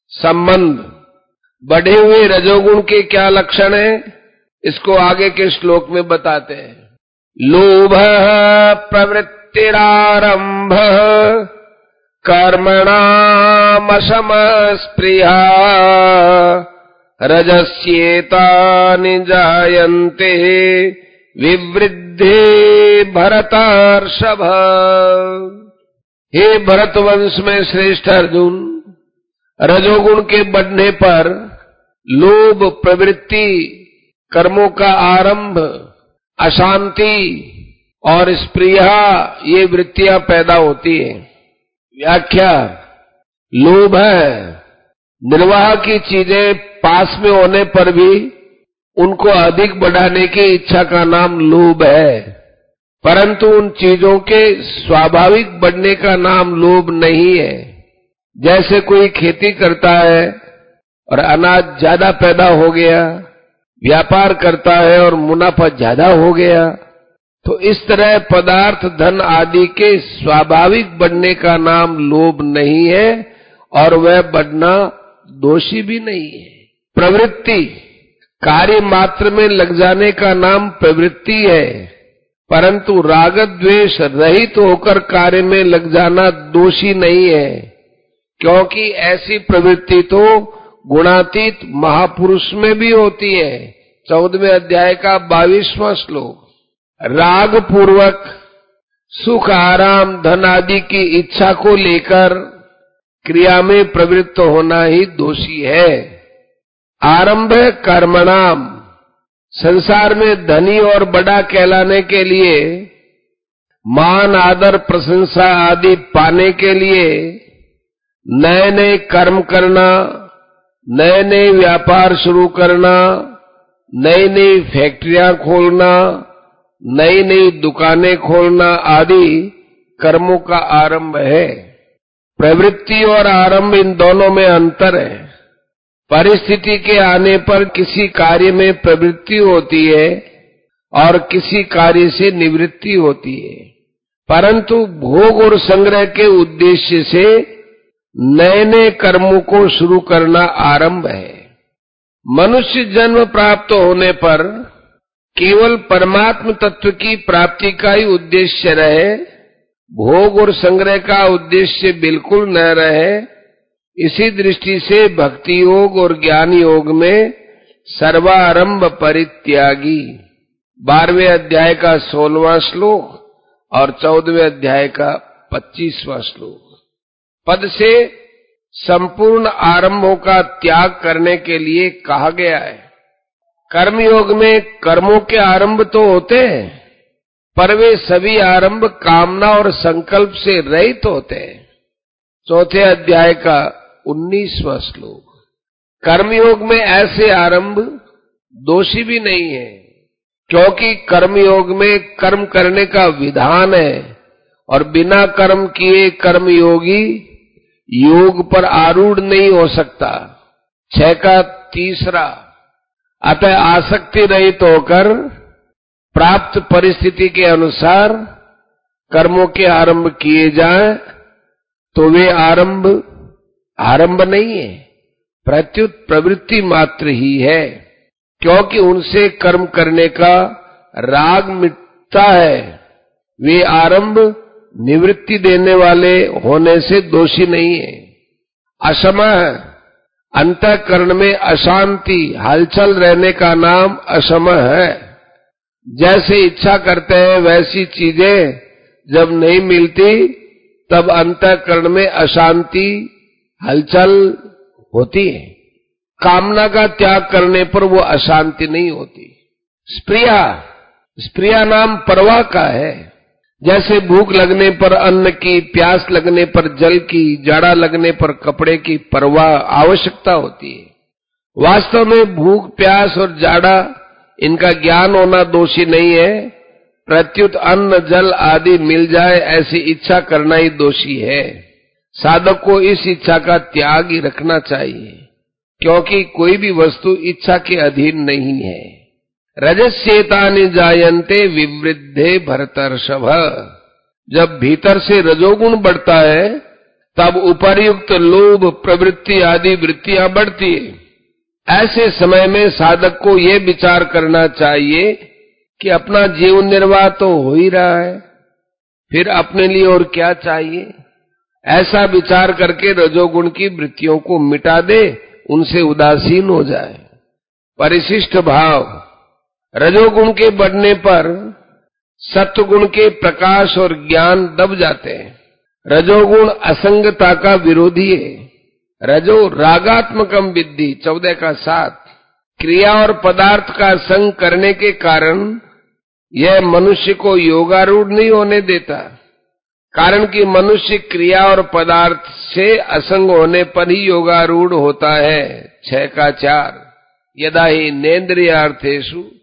संबंध। बढ़े हुए रजोगुण के क्या लक्षण है, इसको आगे के श्लोक में बताते हैं। लोभ प्रवृत्तिरारंभ कर्मणामशम स्पृहा रजस्येतानि जायन्ते विवृद्धे भरतर्षभ। हे भरतवंश में श्रेष्ठ अर्जुन, रजोगुण के बढ़ने पर लोभ प्रवृत्ति, कर्मों का आरंभ, अशांति और स्पृहा, ये वृत्तियां पैदा होती हैं। व्याख्या। लोभ है निर्वाह की चीजें पास में होने पर भी उनको अधिक बढ़ाने की इच्छा का नाम लोभ है, परंतु उन चीजों के स्वाभाविक बढ़ने का नाम लोभ नहीं है। जैसे कोई खेती करता है और अनाज ज्यादा पैदा हो गया, व्यापार करता है और मुनाफा ज्यादा हो गया, तो इस तरह पदार्थ, धन आदि के स्वाभाविक बढ़ने का नाम लोभ नहीं है और वह बढ़ना दोषी भी नहीं है। प्रवृत्ति, कार्य मात्र में लग जाने का नाम प्रवृत्ति है, परंतु राग द्वेष रहित होकर कार्य में लग जाना दोषी नहीं है, क्योंकि ऐसी प्रवृत्ति तो गुणातीत महापुरुष में भी होती है। 14वें अध्याय का 22वां श्लोक। राग पूर्वक सुख, आराम, धन आदि की इच्छा को लेकर क्रिया में प्रवृत्त होना ही दोषी है। आरंभ कर्मणाम, संसार में धनी और बड़ा कहलाने के लिए, मान, आदर, प्रशंसा आदि पाने के लिए नए नए कर्म करना, नए नए व्यापार शुरू करना, नई नई फैक्ट्रियां खोलना, नई नई दुकानें खोलना आदि कर्मों का आरंभ है। प्रवृत्ति और आरंभ, इन दोनों में अंतर है। परिस्थिति के आने पर किसी कार्य में प्रवृत्ति होती है और किसी कार्य से निवृत्ति होती है, परंतु भोग और संग्रह के उद्देश्य से नए नए कर्मों को शुरू करना आरंभ है। मनुष्य जन्म प्राप्त होने पर केवल परमात्म तत्व की प्राप्ति का ही उद्देश्य रहे, भोग और संग्रह का उद्देश्य बिल्कुल न रहे, इसी दृष्टि से भक्ति योग और ज्ञान योग में सर्वारंभ परित्यागी, 12वें अध्याय का 16वां श्लोक और 14वें अध्याय का 25वां श्लोक। पद से संपूर्ण आरंभों का त्याग करने के लिए कहा गया है। कर्मयोग में कर्मों के आरंभ तो होते हैं, पर वे सभी आरंभ कामना और संकल्प से रहित होते हैं। 4थे अध्याय का 19वां श्लोक। कर्मयोग में ऐसे आरंभ दोषी भी नहीं है, क्योंकि कर्मयोग में कर्म करने का विधान है और बिना कर्म किए कर्मयोगी योग पर आरूढ़ नहीं हो सकता। 6 का 3रा। अतः आसक्ति रहित होकर प्राप्त परिस्थिति के अनुसार कर्मों के आरंभ किए जाएं तो वे आरंभ नहीं है, प्रत्युत प्रवृत्ति मात्र ही है, क्योंकि उनसे कर्म करने का राग मिटता है। वे आरंभ निवृत्ति देने वाले होने से दोषी नहीं है। असमः, अंतःकरण में अशांति, हलचल रहने का नाम असमः है। जैसे इच्छा करते हैं वैसी चीजें जब नहीं मिलती, तब अंतःकरण में अशांति, हलचल होती है। कामना का त्याग करने पर वो अशांति नहीं होती। स्पृहा नाम परवाह का है। जैसे भूख लगने पर अन्न की, प्यास लगने पर जल की, जाड़ा लगने पर कपड़े की परवाह, आवश्यकता होती है। वास्तव में भूख, प्यास और जाड़ा, इनका ज्ञान होना दोषी नहीं है, प्रत्युत अन्न, जल आदि मिल जाए ऐसी इच्छा करना ही दोषी है। साधक को इस इच्छा का त्याग ही रखना चाहिए, क्योंकि कोई भी वस्तु इच्छा के अधीन नहीं है। रजस्येतानि जायन्ते विवृद्धे भरतर्षभ। जब भीतर से रजोगुण बढ़ता है तब उपर्युक्त लोभ, प्रवृत्ति आदि वृत्तियां बढ़ती है। ऐसे समय में साधक को ये विचार करना चाहिए कि अपना जीवन निर्वाह तो हो ही रहा है, फिर अपने लिए और क्या चाहिए। ऐसा विचार करके रजोगुण की वृत्तियों को मिटा दे, उनसे उदासीन हो जाए। परिशिष्ट भाव, रजोगुण के बढ़ने पर सत्वगुण के प्रकाश और ज्ञान दब जाते हैं। रजोगुण असंगता का विरोधी है। रजो रागात्मकम विद्धि 14 का 7। क्रिया और पदार्थ का संग करने के कारण यह मनुष्य को योगारूढ़ नहीं होने देता, कारण कि मनुष्य क्रिया और पदार्थ से असंग होने पर ही योगारूढ़ होता है। 6 का 4। यदा ही नेन्द्रियार्थेषु